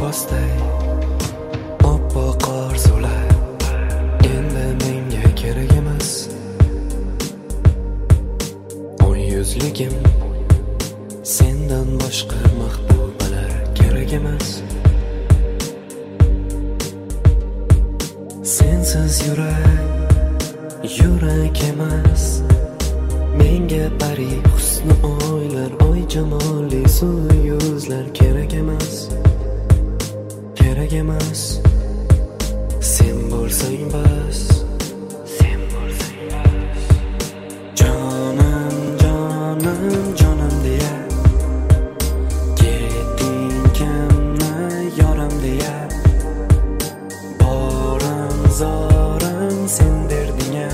Olmosday oppoq orzular endi menga kerak emas. Oy yuzligim sendan boshqa mahbubalar kerak emas. Sensiz yurak emas. Menga pari husni oylar, oy jamoli suv yuzlar kerak emas. Kerak emas. Sen bo'lsang bas. Sen bo'lsang bas. Jonim, jonim, jonim deya ketding kimni yoram deya. Borim zorim sen derding-a.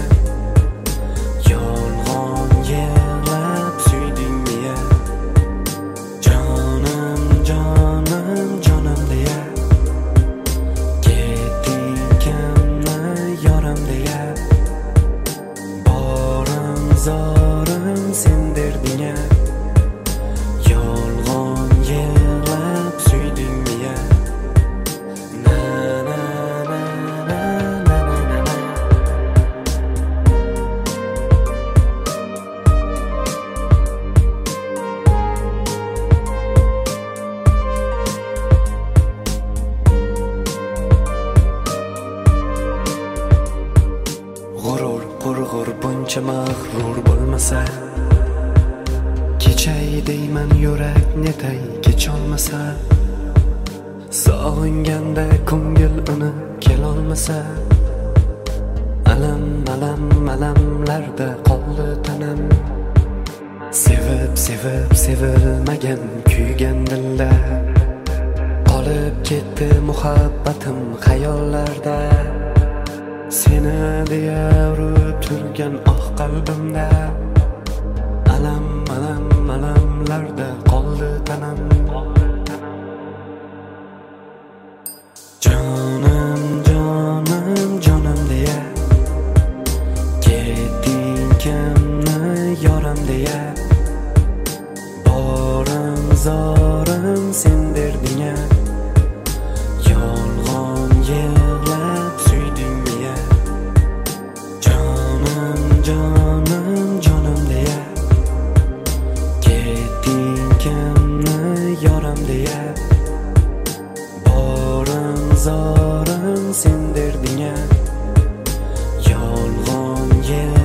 Yolg'on yig'lab suydingmi ya? Jonim, jonim, jonim deya ketding kimni yoram deya. Borim zorim sen derding-a. Yolg'on yig'lab suydingmi ya? Na na na na na na na. G'urur, qurg'ur buncha mag'rur bo'lmasa, kechay deyman yurak netay kecholmasa. Sog'inganda ko'ngil uni kelolmasa, alam alam alamlarda qoldi tanam. Sevib sevib sevilmagan kuygan dilda qolib ketdi muhabbatim xayollarda. Seni deya urib turgan qalbimda alam alam alamlarda qoldi tanam. Jonim, jonim, jonim deya ketding kimni yoram deya. Borim zorim sen derding-a. Yolg'on yig'lab suydingmi ya? Jonim, jonim, jonim deya ketding kimni yoram deya. Borim zorim sen derding-a. Yolg'on